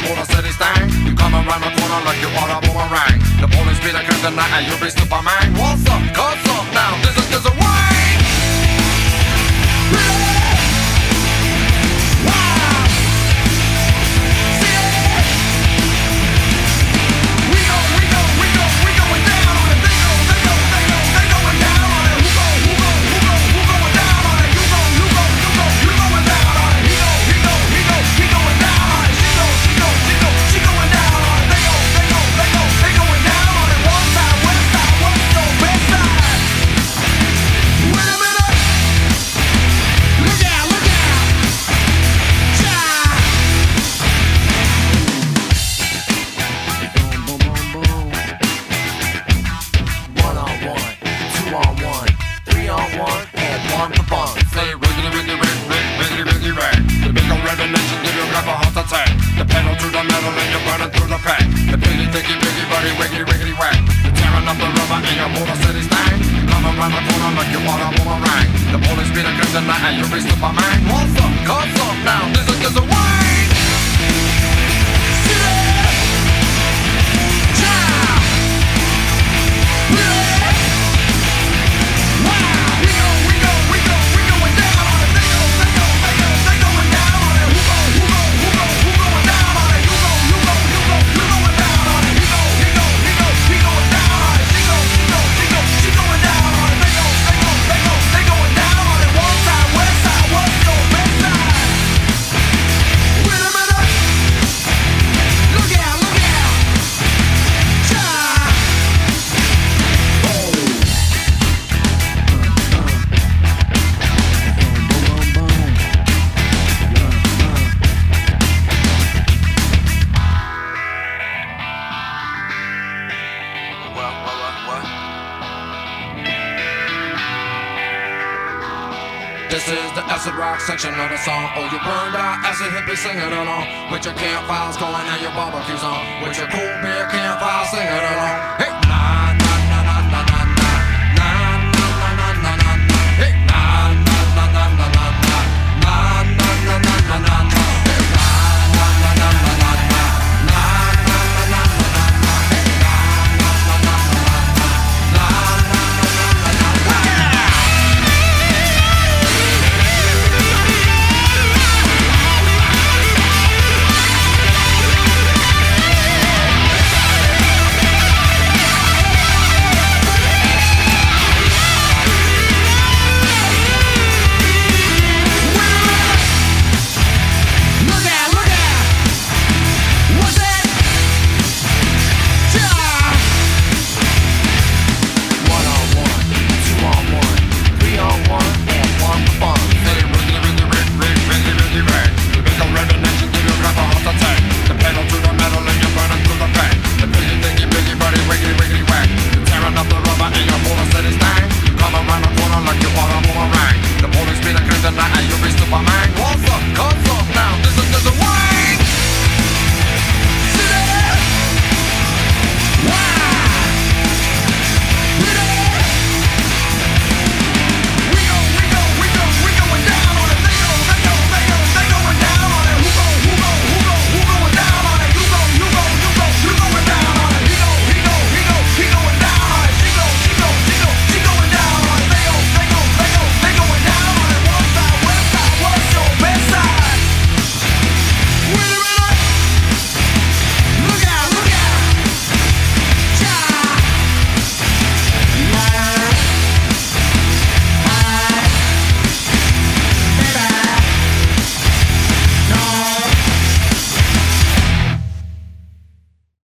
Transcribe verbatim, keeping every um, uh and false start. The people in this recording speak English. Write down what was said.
Motor City stain. You come around the corner like you are a boomerang. The police be the kryptonite and you be Superman. What's up? Cause up now. This is just a way. The pedal to the metal and you're running through the pack. The piggy, dicky, piggy, buddy, wiggity, wiggity, whack. You're tearing up the rubber in your Motor City stain. You come around the corner like you are a boomerang. The police be the kryptonite and you be Superman. What's up? Cause up now. This is just a way. This is the acid rock section of the song. Oh, you burned out acid hippie singing along with your campfires going and your barbecues on, with your cool beer campfire singing along. Hey.